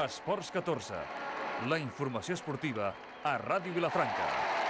Esports 14, la informació esportiva a Ràdio Vilafranca.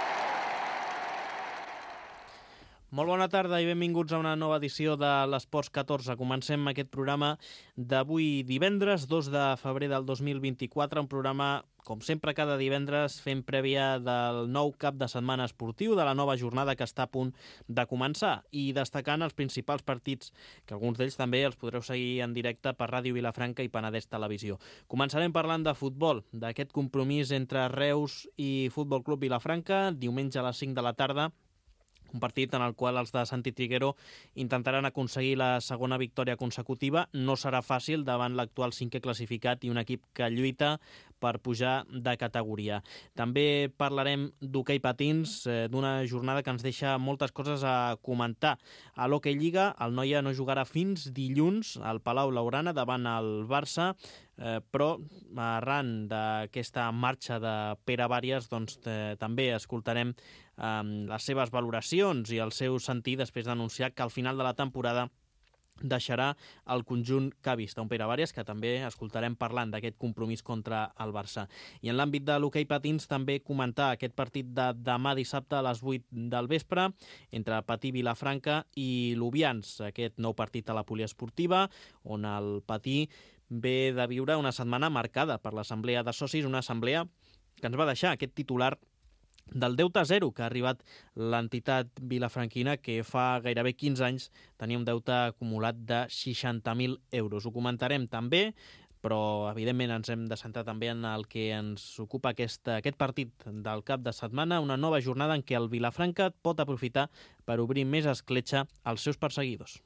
Molt bona tarda i benvinguts a una nova edició de l'Esports 14. Comencem aquest programa d'avui divendres, 2 de febrer del 2024, un programa, com sempre, cada divendres fent prèvia del nou cap de setmana esportiu, de la nova jornada que està a punt de començar i destacant els principals partits, que alguns d'ells també els podreu seguir en directe per Ràdio Vilafranca i Penedès Televisió. Començarem parlant de futbol, d'aquest compromís entre Reus i Futbol Club Vilafranca, diumenge a les 5 de la tarda, un partit en el qual els de Santi Triguero intentaran aconseguir la segona victòria consecutiva. No serà fàcil davant l'actual cinquè classificat i un equip que lluita per pujar de categoria. També parlarem d'hoquei patins, d'una jornada que ens deixa moltes coses a comentar. A l'Hockey Lliga, el Noia no jugarà fins dilluns al Palau Blaugrana davant el Barça, però arran d'aquesta marxa de Pere Bàries també escoltarem les seves valoracions i el seu sentir després d'anunciar que al final de la temporada deixarà el conjunt que ha vist. Un Pere Bàries que també escoltarem parlant d'aquest compromís contra el Barça. I en l'àmbit de l'hoquei patins també comentar aquest partit de demà dissabte a les 8 del vespre entre Patí Vilafranca i Lubians, aquest nou partit a la poliesportiva on el Patí ve de viure una setmana marcada per l'assemblea de socis, una assemblea que ens va deixar aquest titular del deute zero que ha arribat l'entitat vilafranquina, que fa gairebé 15 anys tenia un deute acumulat de 60.000 euros. Ho comentarem també, però evidentment ens hem de centrar també en el que ens ocupa aquest partit del cap de setmana, una nova jornada en què el Vilafranca pot aprofitar per obrir més escletxa als seus perseguidors.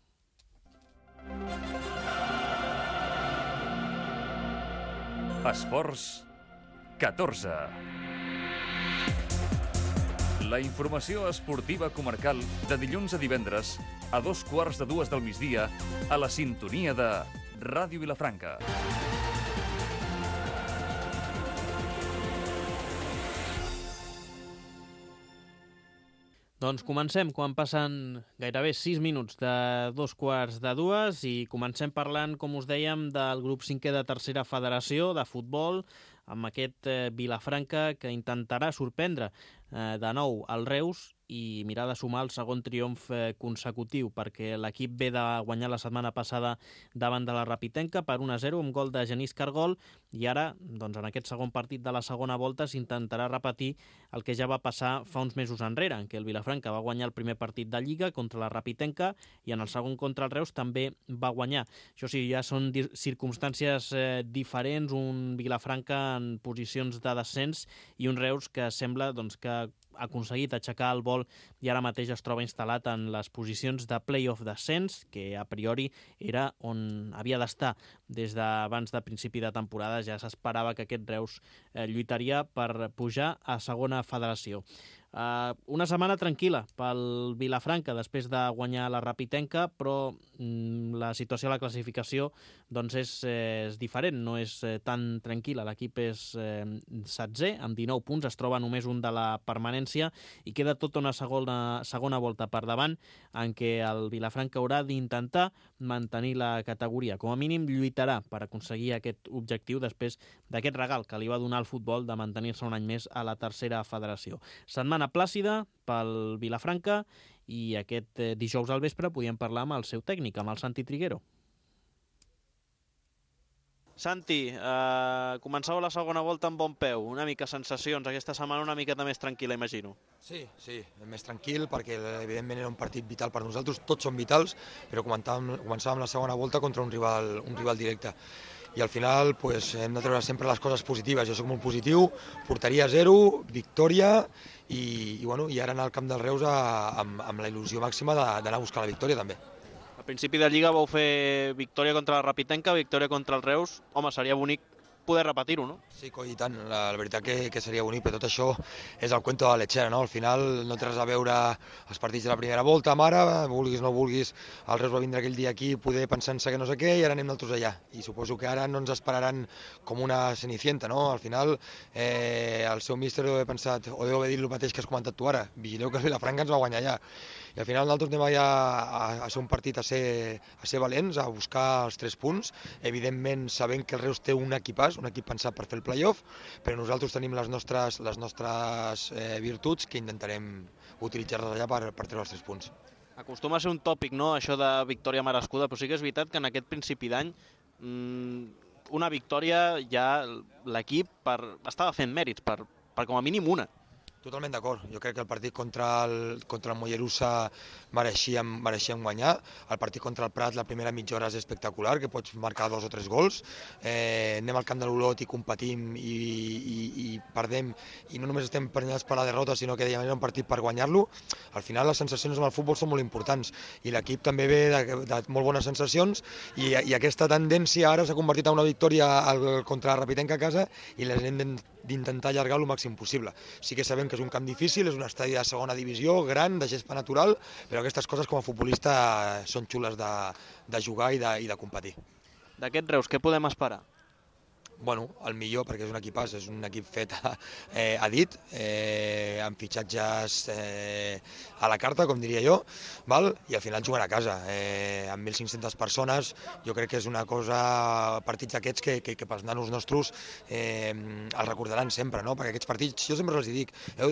Esports 14. La informació esportiva comarcal de dilluns a divendres a 2:15 del migdia a la sintonia de Ràdio Vilafranca. Doncs comencem quan passen gairebé 6 minuts de 2:15 i comencem parlant, com us dèiem, del grup 5è de tercera federació de futbol, amb aquest Vilafranca que intentarà sorprendre de nou el Reus i mirar de sumar el segon triomf consecutiu, perquè l'equip ve de guanyar la setmana passada davant de la Rapitenca per 1-0 amb gol de Genís Cargol i ara, en aquest segon partit de la segona volta, s'intentarà repetir el que ja va passar fa uns mesos enrere, en què el Vilafranca va guanyar el primer partit de Lliga contra la Rapitenca i en el segon contra el Reus també va guanyar. Això sí, ja són circumstàncies diferents, un Vilafranca en posicions de descens i un Reus que sembla que ha aconseguit aixecar el vol i ara mateix es troba instal·lat en les posicions de play-off descens, que a priori era on havia d'estar des d'abans de principi de temporada. Ja s'esperava que aquest Reus lluitaria per pujar a segona federació. Una setmana tranquil·la pel Vilafranca després de guanyar la Rapitenca, però la situació a la classificació és diferent, no és tan tranquil·la. L'equip és 16è, amb 19 punts, es troba només un de la permanència i queda tota una segona volta per davant en què el Vilafranca haurà d'intentar mantenir la categoria. Com a mínim lluitarà per aconseguir aquest objectiu després d'aquest regal que li va donar el futbol de mantenir-se un any més a la tercera federació. Setmana plàcida pel Vilafranca i aquest dijous al vespre podíem parlar amb el seu tècnic, amb el Santi Triguero. Santi, començava la segona volta amb bon peu, una mica sensacions, aquesta setmana una miqueta més tranquil·la, imagino. Sí, més tranquil, perquè evidentment era un partit vital per nosaltres, tots són vitals, però començàvem la segona volta contra un rival directe. I al final hem de treure sempre les coses positives. Jo soc molt positiu, porteria 0, victòria i ara anar al camp del Reus amb la il·lusió màxima d'anar a buscar la victòria també. Al principi de Lliga vau fer victòria contra la Rapitenca, victòria contra el Reus. Home, seria bonic poder repetir-ho, no? Sí, coi, i tant. La veritat que seria bonic, però tot això és el cuento de la lechera, no? Al final no té res a veure els partits de la primera volta, mare, vulguis o no vulguis, el Reus va vindre aquell dia aquí poder pensant-se que no sé què i ara anem nosaltres allà. I suposo que ara no ens esperaran com una cenicienta, no? Al final el seu míster deu haver pensat, o deu haver dit el mateix que has comentat tu ara, vigileu que el Vilafranca ens va guanyar allà. I al final nosaltres anem allà a ser un partit a ser valents, a buscar els 3 punts, evidentment sabent que el Reus té un equipàs, un equip pensat per fer el play-off, però nosaltres tenim les nostres virtuts que intentarem utilitzar-les allà per treure els 3 punts. Acostuma a ser un tòpic, no?, això de victòria merescuda, però sí que és veritat que en aquest principi d'any una victòria ja l'equip estava fent mèrits per com a mínim una. Totalment d'acord. Jo crec que el partit contra el Mollerussa mereixíem guanyar. El partit contra el Prat, la primera mitja hora és espectacular, que pots marcar 2 o 3 gols. Anem al camp de l'Olot i competim i perdem, i no només estem prenyats per la derrota, sinó que era un partit per guanyar-lo. Al final les sensacions amb el futbol són molt importants i l'equip també ve de molt bones sensacions i aquesta tendència ara s'ha convertit en una victòria contra la Rapitenca a casa i les hem d'intentar allargar el màxim possible. Sí que sabem que és un camp difícil, és un estadi de segona divisió, gran, de gespa natural, però aquestes coses com a futbolista són xules de jugar i de competir. D'aquest Reus, què podem esperar? Bueno, el millor, perquè és un equipàs, és un equip fet a dit, amb fitxatges a la carta, com diria jo, val? I al final juguen a casa, amb 1.500 persones. Jo crec que és una cosa, partits d'aquests que pels nanos nostres els recordaran sempre, no? Perquè aquests partits, jo sempre els dic, heu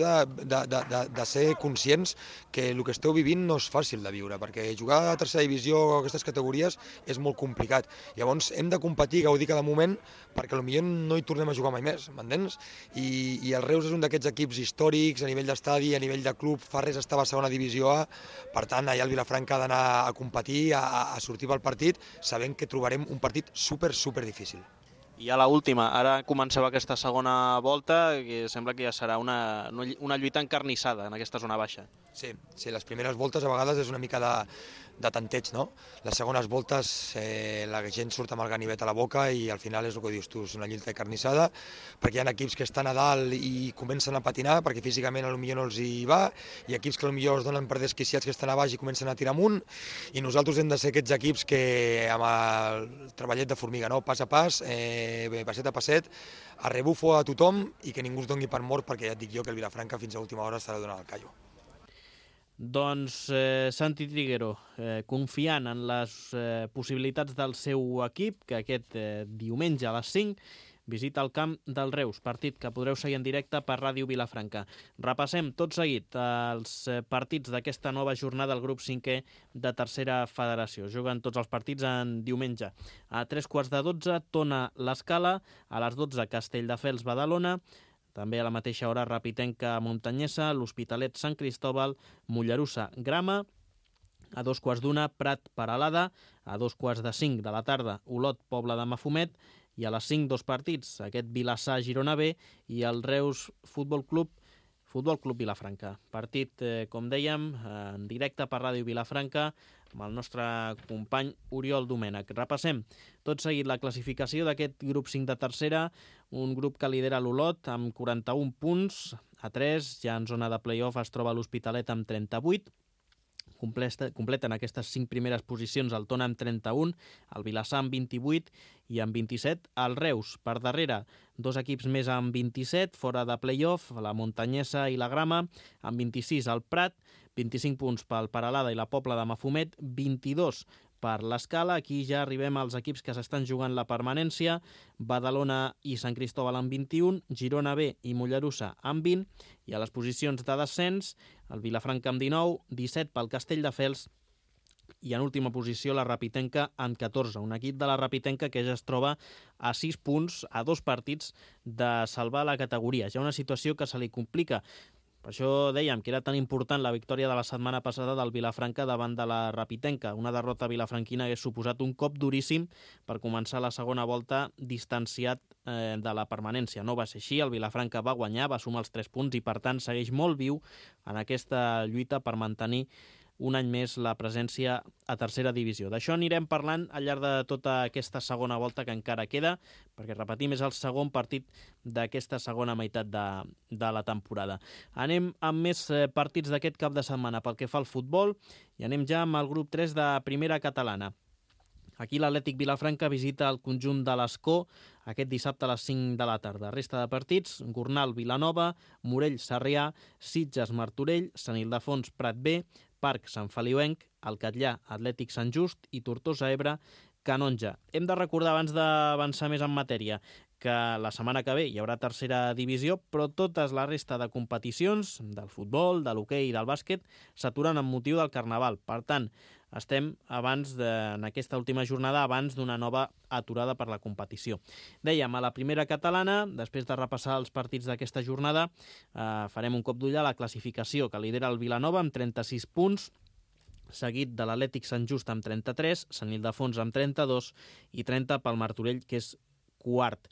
de ser conscients que el que esteu vivint no és fàcil de viure, perquè jugar a tercera divisió o aquestes categories és molt complicat. Llavors hem de competir, gaudir cada moment, perquè potser no hi tornem a jugar mai més, m'entens? I el Reus és un d'aquests equips històrics, a nivell d'estadi, a nivell de club. Fa res estava a segona divisió A, per tant, allà el Vilafranca ha d'anar a competir, a sortir pel partit, sabent que trobarem un partit super difícil. I a l'última, ara comenceu aquesta segona volta, que sembla que ja serà una lluita encarnissada en aquesta zona baixa. Sí, les primeres voltes a vegades és una mica de tanteig, no? Les segones voltes la gent surt amb el ganivet a la boca i al final és el que dius tu, és una lluita encarnissada, perquè hi ha equips que estan a dalt i comencen a patinar perquè físicament potser no els hi va, i equips que potser es donen per desquiciats que estan a baix i comencen a tirar amunt, i nosaltres hem de ser aquests equips que amb el treballet de formiga, no? Pas a pas, passet a passet, a rebufo a tothom i que ningú es doni per mort, perquè ja et dic jo que el Vilafranca fins a última hora estarà donant el callo. Doncs Santi Triguero, confiant en les possibilitats del seu equip, que aquest diumenge a les 5 visita el camp del Reus, partit que podreu seguir en directe per Ràdio Vilafranca. Repassem tot seguit els partits d'aquesta nova jornada del grup 5è de tercera federació. Juguen tots els partits en diumenge. A 3:15, Tona l'Escala, a les 12, Castelldefels Badalona, també a la mateixa hora Rapitenca Montanyesa, l'Hospitalet Sant Cristóbal, Mollerussa Grama, a 2:15 Prat Peralada, a 2:45 de la tarda Olot Pobla de Mafumet, i a les 5 2 partits, aquest Vilassar Girona B i el Reus Futbol Club Vilafranca. Partit, com dèiem, en directe per Ràdio Vilafranca amb el nostre company Oriol Domènech. Repassem tot seguit la classificació d'aquest grup 5 de tercera, un grup que lidera l'Olot amb 41 punts, a 3, ja en zona de play-off es troba l'Hospitalet amb 38, completen aquestes 5 primeres posicions el Tona amb 31, el Vilassar amb 28 i amb 27 el Reus. Per darrere, 2 equips més amb 27, fora de play-off, la Montanyesa i la Grama, amb 26 el Prat, 25 punts pel Peralada i la Pobla de Mafumet, 22 per l'Escala. Aquí ja arribem als equips que s'estan jugant la permanència, Badalona i Sant Cristóbal amb 21, Girona B i Mollerussa amb 20, i a les posicions de descens, el Vilafranca amb 19, 17 pel Castelldefels, i en última posició la Rapitenca amb 14, un equip de la Rapitenca que ja es troba a 6 punts, a 2 partits de salvar la categoria. Ja una situació que se li complica. Per això dèiem que era tan important la victòria de la setmana passada del Vilafranca davant de la Rapitenca. Una derrota vilafranquina hagués suposat un cop duríssim per començar la segona volta distanciat de la permanència. No va ser així, el Vilafranca va guanyar, va sumar els 3 punts i per tant segueix molt viu en aquesta lluita per mantenir un any més la presència a tercera divisió. D'això anirem parlant al llarg de tota aquesta segona volta que encara queda, perquè, repetim, és el segon partit d'aquesta segona meitat de la temporada. Anem amb més partits d'aquest cap de setmana pel que fa al futbol i anem ja amb el grup 3 de primera catalana. Aquí l'Atlètic Vilafranca visita el conjunt de l'Escó aquest dissabte a les 5 de la tarda. Resta de partits, Gornal Vilanova, Morell Sarrià, Sitges Martorell, Sant Ildefons Prat B, Parc Sant Feliuenc, el Catllà Atlètic Sant Just i Tortosa Ebre Canonja. Hem de recordar, abans d'avançar més en matèria, que la setmana que ve hi haurà tercera divisió, però totes la resta de competicions, del futbol, de l'hoquei i del bàsquet, s'aturen amb motiu del Carnaval. Per tant, estem en aquesta última jornada abans d'una nova aturada per la competició. Dèiem, a la primera catalana, després de repassar els partits d'aquesta jornada, farem un cop d'ull a la classificació, que lidera el Vilanova amb 36 punts, seguit de l'Atlètic Sant Just amb 33, Sant Ildefons amb 32 i 30 pel Martorell, que és quart.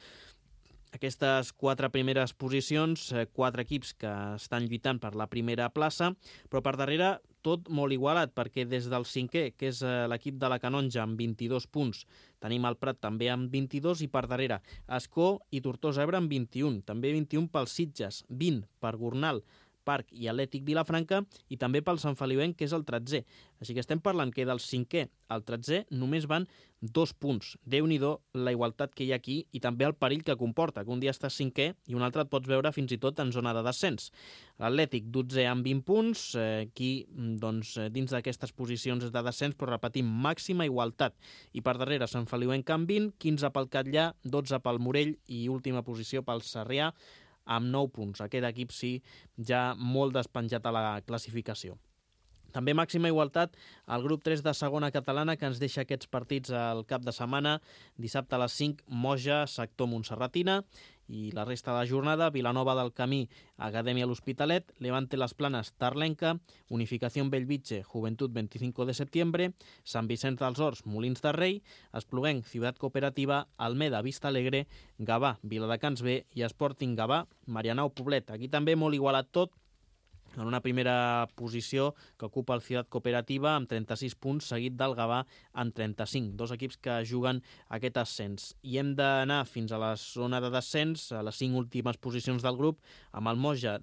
Aquestes 4 primeres posicions, 4 equips que estan lluitant per la primera plaça, però per darrere tot molt igualat, perquè des del 5è, que és l'equip de la Canonja amb 22 punts, tenim el Prat també amb 22 i per darrere Ascó i Tortosa Ebre amb 21, també 21 pels Sitges, 20 per Gornal, Parc i Atlètic Vilafranca i també pel Sant Feliuenc, que és el 13è. Així que estem parlant que del 5è al 13è només van 2 punts. Déu-n'hi-do la igualtat que hi ha aquí i també el perill que comporta, que un dia estàs 5è i un altre et pots veure fins i tot en zona de descens. L'Atlètic 12è amb 20 punts, aquí doncs, dins d'aquestes posicions de descens, però repetim, màxima igualtat. I per darrere Sant Feliuenc amb 20, 15 pel Catllà, 12 pel Morell i última posició pel Sarrià, amb 9 punts. Aquest equip sí, ja molt despenjat a la classificació. També màxima igualtat al grup 3 de segona catalana, que ens deixa aquests partits al cap de setmana. Dissabte a les 5, Moja, sector Montserratina, i la resta de la jornada, Vilanova del Camí, Acadèmia l'Hospitalet, Levante Las Planes, Tarlenca, Unificación Bellvitge, Juventud 25 de septiembre, Sant Vicenç dels Horts, Molins de Rei, Espluguenc, Ciutat Cooperativa, Almeda, Vista Alegre, Gavà, Viladecans B i Sporting Gavà, Marianao Poblet. Aquí també molt igualat tot, en una primera posició que ocupa el Ciutat Cooperativa amb 36 punts, seguit del Gavà amb 35. 2 equips que juguen aquest ascens. I hem d'anar fins a la zona de descens, a les 5 últimes posicions del grup, amb el Moja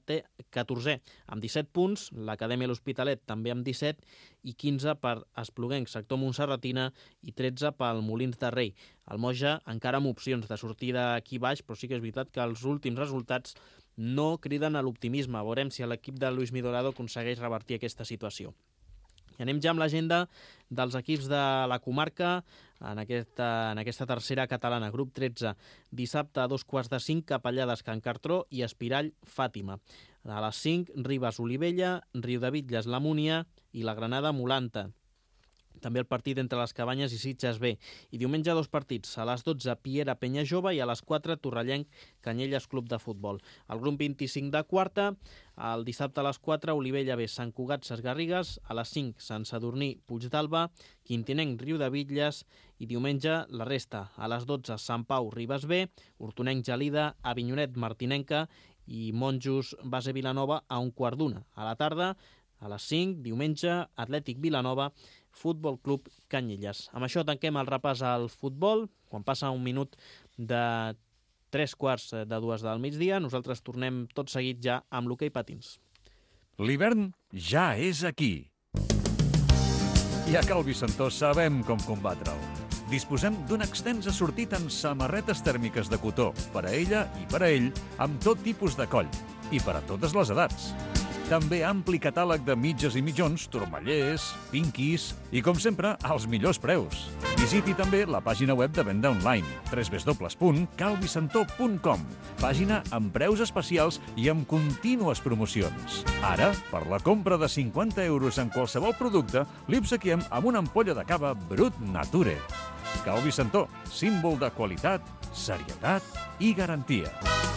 14è amb 17 punts, l'Acadèmia l'Hospitalet també amb 17 i 15 per Espluguenc, sector Montserratina, i 13 pel Molins de Rei. El Moja encara amb opcions de sortir d'aquí baix, però sí que és veritat que els últims resultats no criden a l'optimisme. Veurem si l'equip de Luis Midorado aconsegueix revertir aquesta situació. I anem ja amb l'agenda dels equips de la comarca en aquesta tercera catalana, grup 13. Dissabte a 2:45, Capellades, Can Cartró i Espirall, Fàtima. A les 5, Ribes, Olivella, Riudebitlles, La Múnia i la Granada, Molanta. També el partit entre les Cabanyes i Sitges B. I diumenge 2 partits, a les 12 Piera Penya Jove i a les 4 Torrellenc Canyelles Club de Futbol. El grup 25 de quarta, el dissabte a les 4 Olivella B, Sant Cugat Ses Garrigues, a les 5 Sant Sadurní Puig d'Alba, Quintinenc Riudebitlles i diumenge la resta, a les 12 Sant Pau Ribes B, Hortonenc Gelida, Avinyonet Martinenca i Monjos Base Vilanova a 1:15. A la tarda, a les 5, diumenge, Atlètic Vilanova, Futbol Club Canyelles. Amb això tanquem el repàs al futbol. Quan passa un minut de 3:15 del migdia, nosaltres tornem tot seguit ja amb l'hoquei patins. L'hivern ja és aquí. I a Cal Vicentó sabem com combatre'l. Disposem d'un extens assortit en samarretes tèrmiques de cotó, per a ella i per a ell, amb tot tipus de coll, i per a totes les edats. També ampli catàleg de mitges i mitjons, turmallers, pinquis i, com sempre, als millors preus. Visiti també la pàgina web de venda online, www.calvicentó.com, pàgina amb preus especials i amb contínues promocions. Ara, per la compra de 50 euros en qualsevol producte, li obsequiem amb una ampolla de cava Brut Nature. Cal Vicentó, símbol de qualitat, serietat i garantia.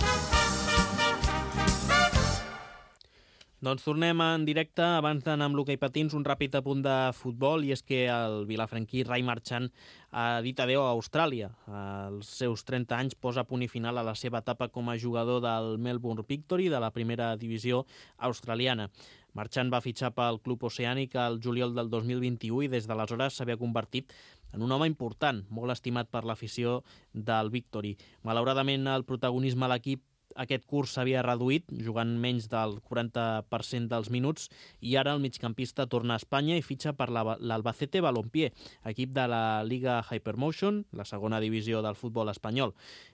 Doncs tornem en directe. Abans d'anar amb l'hoquei patins, un ràpid apunt de futbol, i és que el vilafranquí Rai Marchant ha dit adeu a Austràlia. Als seus 30 anys posa punt i final a la seva etapa com a jugador del Melbourne Victory de la primera divisió australiana. Marchant va fitxar pel club oceànic al juliol del 2021 i des d'aleshores s'havia convertit en un home important, molt estimat per l'afició del Victory. Malauradament, el protagonisme a l'equip aquest curs s'havia reduït, jugant menys del 40% dels minuts, i ara el migcampista torna a Espanya i fitxa per l'Albacete Balompié, equip de la Liga Hypermotion, la segona divisió del futbol espanyol.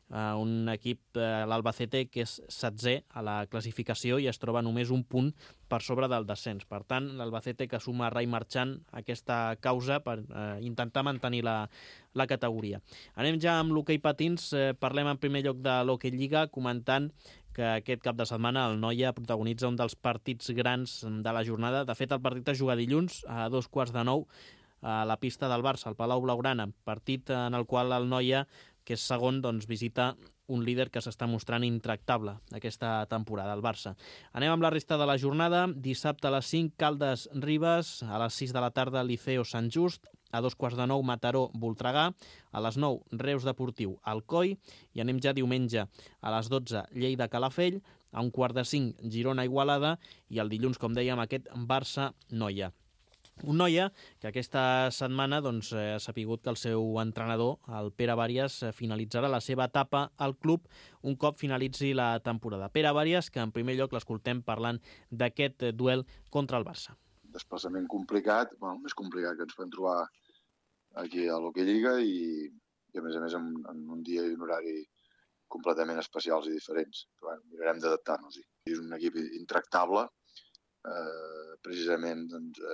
un equip, l'Albacete, que és 16è a la classificació i es troba només un punt per sobre del descens. Per tant, l'Albacete que suma Rai Marchant aquesta causa per intentar mantenir la categoria. Anem ja amb l'hoquei patins. Parlem en primer lloc de l'Hockey Lliga, comentant que aquest cap de setmana el Noia protagonitza un dels partits grans de la jornada. De fet, el partit es juga dilluns a 8:45 a la pista del Barça, al Palau Blaugrana, partit en el qual el Noia, que és segon, doncs visita un líder que s'està mostrant intractable aquesta temporada, el Barça. Anem amb la resta de la jornada. Dissabte a les 5, Caldes Ribes, a les 6 de la tarda Liceo Sant Just, a 8:45 Mataró Voltregà, a les 9 Reus Deportiu Alcoi, i anem ja diumenge a les 12 Lleida Calafell, a 4:45 Girona Igualada, i el dilluns, com dèiem, aquest Barça Noia. Un Noia que aquesta setmana ha sapigut que el seu entrenador, el Pere Bàries, finalitzarà la seva etapa al club un cop finalitzi la temporada. Pere Bàries, que en primer lloc l'escoltem parlant d'aquest duel contra el Barça. Desplaçament complicat, més complicat que ens podem trobar aquí a l'Hockey Lliga i a més en un dia i un horari completament especials i diferents. Però, mirarem d'adaptar-nos-hi. És un equip intractable, precisament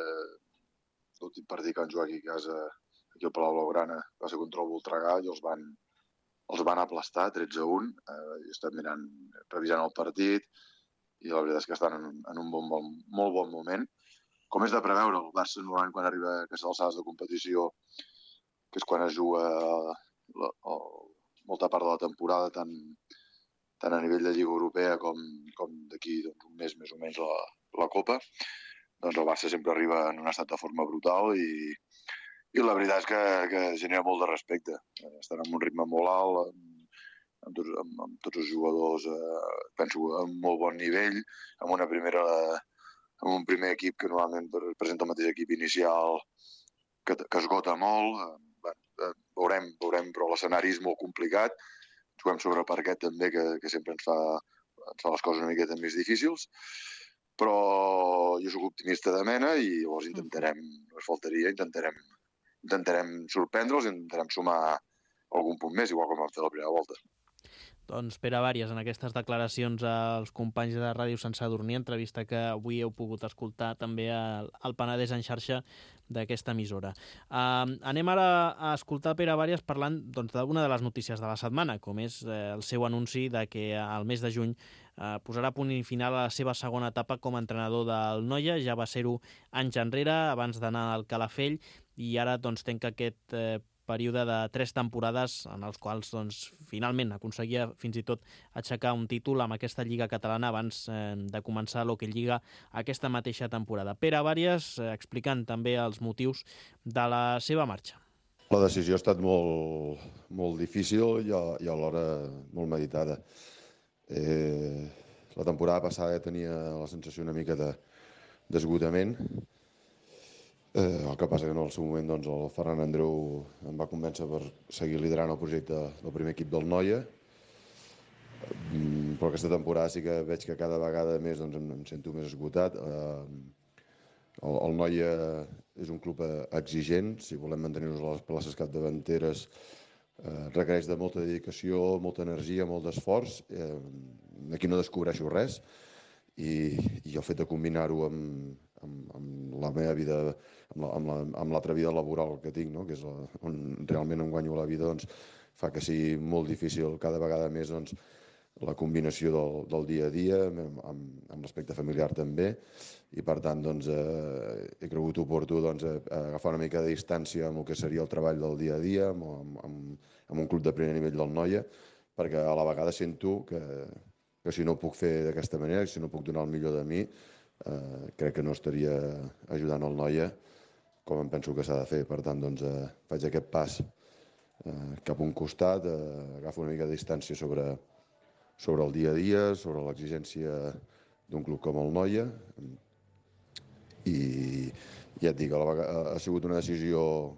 l'últim partit que van jugar aquí a casa, aquí al Palau Blaugrana, va ser contra el Voltregà i els van aplastar 13-1. Estan revisant el partit i la veritat és que estan en un molt bon moment. Com és de preveure, el Barça normalment quan arriba a aquestes alçades de competició, que és quan es juga molta part de la temporada, tant a nivell de Lliga Europea com d'aquí un mes més o menys la Copa, doncs el Barça sempre arriba en un estat de forma brutal i la veritat és que genera molt de respecte. Estan en un ritme molt alt, amb tots els jugadors, penso, a un molt bon nivell, amb un primer equip que normalment presenta el mateix equip inicial que esgota molt. Veurem, però l'escenari és molt complicat. Juguem sobre parquet també, que sempre ens fa les coses una miqueta més difícils. Però jo soc optimista de mena i llavors intentarem sorprendre'ls i intentarem sumar algun punt més, igual com vam fer la primera volta. Doncs Pere Bàries, en aquestes declaracions als companys de Ràdio Sant Sadurní, entrevista que avui heu pogut escoltar també al Penedès en xarxa d'aquesta emissora. Anem ara a escoltar Pere Bàries parlant d'una de les notícies de la setmana, com és el seu anunci de que al mes de juny posarà punt i final a la seva segona etapa com a entrenador del Noia. Ja va ser-ho anys enrere, abans d'anar al Calafell, i ara tanca aquest període de 3 temporades en els quals finalment aconseguia fins i tot aixecar un títol amb aquesta Lliga Catalana abans de començar l'Hockey Lliga aquesta mateixa temporada. Pere Bàries explicant també els motius de la seva marxa. La decisió ha estat molt difícil i alhora molt meditada. La temporada passada tenia la sensació una mica d'esgotament. El que passa que en el seu moment el Ferran Andreu em va convèncer per seguir liderant el projecte del primer equip del Noia, però aquesta temporada sí que veig que cada vegada més em sento més esgotat. El Noia és un club exigent, si volem mantenir-nos a les places capdavanteres requereix de molta dedicació, molta energia, molt d'esforç. Aquí no descobreixo res i el fet de combinar-ho amb la meva vida, amb l'altra vida laboral que tinc, que és on realment em guanyo la vida, fa que sigui molt difícil cada vegada més la combinació del dia a dia, amb l'aspecte familiar també, i per tant he cregut oportú agafar una mica de distància amb el que seria el treball del dia a dia, amb un club de primer nivell del Noia, perquè a la vegada sento que si no ho puc fer d'aquesta manera, si no puc donar el millor de mi, crec que no estaria ajudant el Noia com em penso que s'ha de fer. Per tant, faig aquest pas cap a un costat, agafo una mica de distància sobre el dia a dia, sobre l'exigència d'un club com el Noia, i ja et dic, ha sigut una decisió,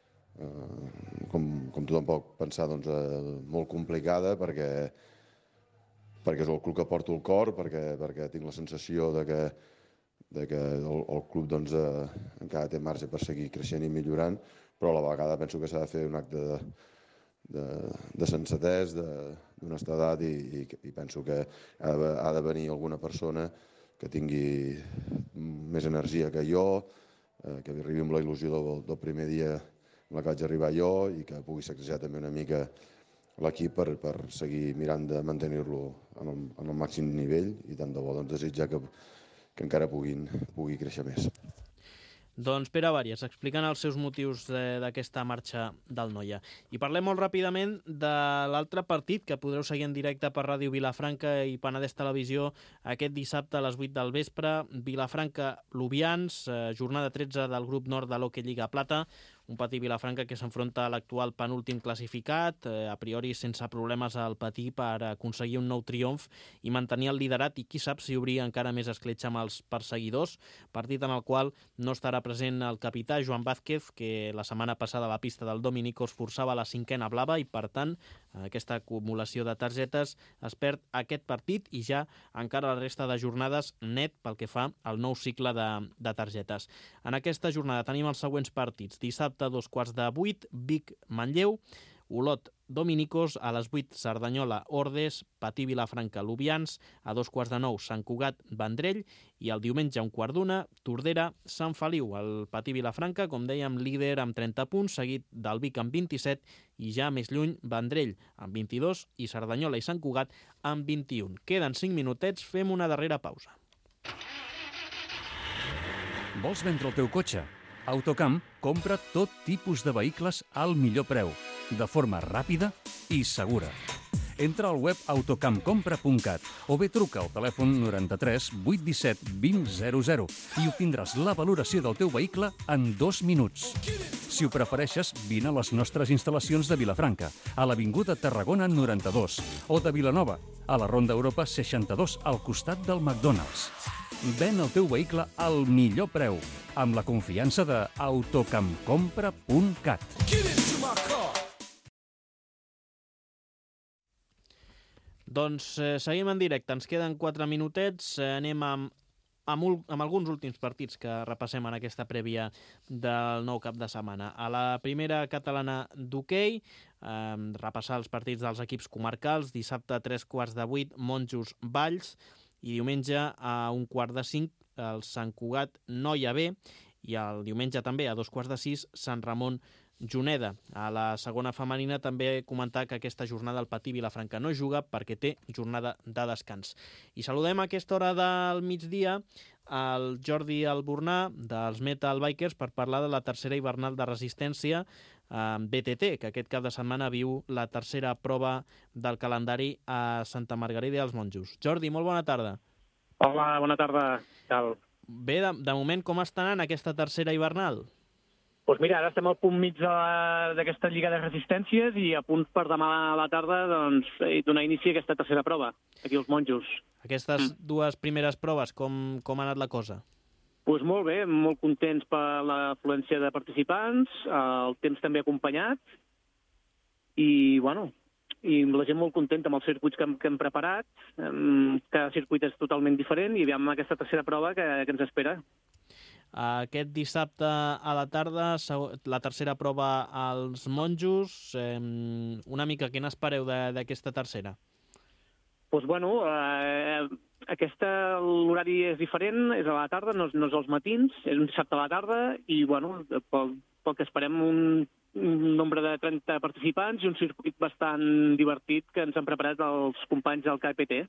com tothom pot pensar, molt complicada, perquè és el club que porto al cor, perquè tinc la sensació de que el club encara té marge per seguir creixent i millorant, però a la vegada penso que s'ha de fer un acte de sensatès, d'honestedat, i penso que ha de venir alguna persona que tingui més energia que jo, que arribi amb la il·lusió del primer dia en la que vaig arribar jo i que pugui sacsejar també una mica l'equip per seguir mirant de mantenir-lo en el màxim nivell, i tant de bo desitjar que encara pugui créixer més. Doncs Pere Bàries, explicant els seus motius d'aquesta marxa del Noia. I parlem molt ràpidament de l'altre partit que podreu seguir en directe per Ràdio Vilafranca i Penedès Televisió aquest dissabte a les 8 del vespre. Vilafranca-Lubians, jornada 13 del grup nord de l'Hockey Lliga Plata. Un Patí Vilafranca que s'enfronta a l'actual penúltim classificat, a priori sense problemes al Patí per aconseguir un nou triomf i mantenir el liderat i qui sap si obrir encara més escletxa amb els perseguidors, partit en el qual no estarà present el capità Joan Vázquez, que la setmana passada a la pista del Dominicos forçava la 5a blava i, per tant, aquesta acumulació de targetes es perd aquest partit i ja encara la resta de jornades net pel que fa al nou cicle de targetes. En aquesta jornada tenim els següents partits. Dissabte a 7:15, Vic-Manlleu, Olot Dominicos, a les 8 Cerdanyola Ordes, Patí Vilafranca Lubians, a 9:15 Sant Cugat Vendrell i el diumenge a 1:15 Tordera Sant Feliu. El Patí Vilafranca, com dèiem, líder amb 30 punts, seguit del Vic amb 27 i ja més lluny Vendrell amb 22 i Cerdanyola i Sant Cugat amb 21. Queden 5 minutets, fem una darrera pausa. Vols vendre el teu cotxe? Autocamp compra tot tipus de vehicles al millor preu, de forma ràpida i segura. Entra al web autocampcompra.cat o bé truca al telèfon 93 817 2000 i obtindràs la valoració del teu vehicle en 2 minuts. Si ho prefereixes, vine a les nostres instal·lacions de Vilafranca, a l'Avinguda Tarragona 92, o de Vilanova, a la Ronda Europa 62, al costat del McDonald's. Ven el teu vehicle al millor preu, amb la confiança de autocampcompra.cat. Doncs seguim en directe, ens queden 4 minutets, anem amb alguns últims partits que repassem en aquesta prèvia del nou cap de setmana. A la primera catalana d'hoquei, repassar els partits dels equips comarcals, dissabte a 7:15, Monjos-Valls, i diumenge a 5:15 el Sant Cugat Noia B i el diumenge també a 5:15 Sant Ramon Juneda. A la segona femenina també comentar que aquesta jornada el Patí Vilafranca no juga perquè té jornada de descans. I saludem a aquesta hora del migdia el Jordi Albornà dels Metal Bikers per parlar de la tercera hivernal de resistència BTT, que aquest cap de setmana viu la tercera prova del calendari a Santa Margarida i als Monjos. Jordi, molt bona tarda. Hola, bona tarda. Tal. Bé, de moment, com està anant aquesta tercera hivernal? Doncs mira, ara estem al punt mig d'aquesta lliga de resistències i a punt per demà a la tarda donar inici a aquesta tercera prova, aquí als Monjos. Aquestes dues primeres proves, com ha anat la cosa? Doncs molt bé, molt contents per l'afluència de participants, el temps també acompanyat i, bueno, i la gent molt contenta amb els circuits que hem preparat. Cada circuit és totalment diferent i aviam aquesta tercera prova que ens espera. Aquest dissabte a la tarda, la tercera prova als Monjos. Una mica, què n'espereu d'aquesta tercera? Doncs, bueno, l'horari és diferent, és a la tarda, no és als matins, és un dissabte a la tarda i, bueno, pel que esperem un nombre de 30 participants i un circuit bastant divertit que ens han preparat els companys del KPT.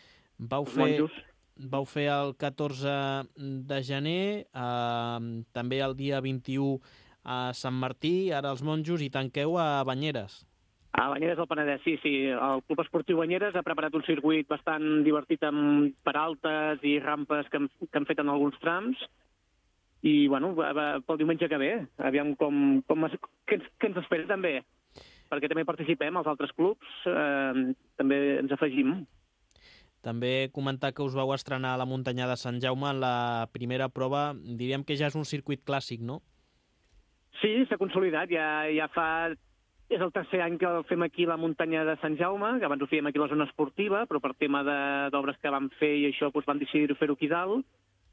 Vau fer el 14 de gener, també el dia 21 a Sant Martí, ara als Monjos, i tanqueu a Banyeres. A Banyeres del Penedès, sí. El Club Esportiu Banyeres ha preparat un circuit bastant divertit amb peraltes i rampes que han fet en alguns trams. I, bueno, pel diumenge que ve, aviam què ens espera també, perquè també participem, els altres clubs, també ens afegim. També comentar que us vau estrenar a la muntanya de Sant Jaume en la primera prova. Diríem que ja és un circuit clàssic, no? Sí, s'ha consolidat. És el tercer any que el fem aquí a la muntanya de Sant Jaume, que abans ho fèiem aquí a la zona esportiva, però per tema d'obres que vam fer i això vam decidir fer-ho aquí dalt.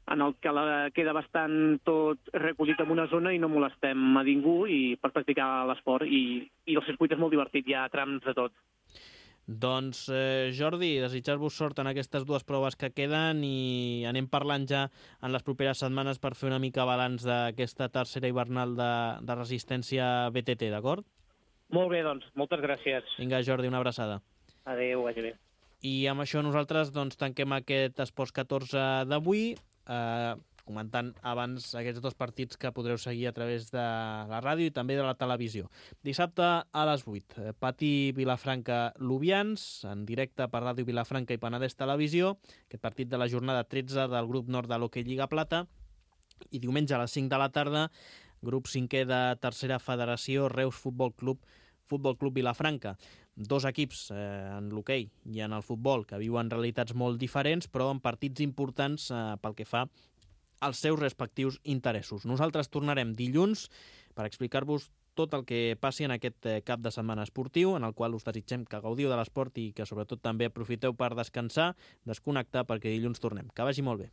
en el que queda bastant tot recollit en una zona i no molestem a ningú per practicar l'esport. I el circuit és molt divertit, hi ha trams de tot. Doncs, Jordi, desitjar-vos sort en aquestes dues proves que queden i anem parlant ja en les properes setmanes per fer una mica balanç d'aquesta tercera hivernal de resistència BTT, d'acord? Molt bé, doncs. Moltes gràcies. Vinga, Jordi, una abraçada. Adéu, vagi bé. I amb això nosaltres tanquem aquest Esports 14 d'avui, comentant abans aquests dos partits que podreu seguir a través de la ràdio i també de la televisió. Dissabte a les 8, Patí Vilafranca-Lubians, en directe per Ràdio Vilafranca i Penedès Televisió, aquest partit de la jornada 13 del grup nord de l'Hockey Lliga Plata, i diumenge a les 5 de la tarda, grup 5è de tercera federació, Reus Futbol Club Vilafranca. Dos equips en l'hoquei i en el futbol que viuen realitats molt diferents, però en partits importants pel que fa als seus respectius interessos. Nosaltres tornarem dilluns per explicar-vos tot el que passi en aquest cap de setmana esportiu, en el qual us desitgem que gaudiu de l'esport i que sobretot també aprofiteu per descansar, desconnectar, perquè dilluns tornem. Que vagi molt bé.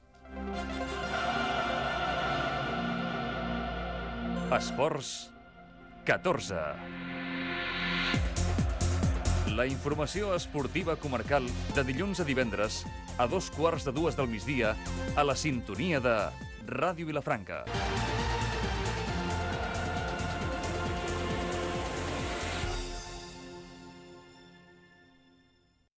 Esports 14. La informació esportiva comarcal de dilluns a divendres a 2:15 del migdia a la sintonia de Ràdio Vilafranca.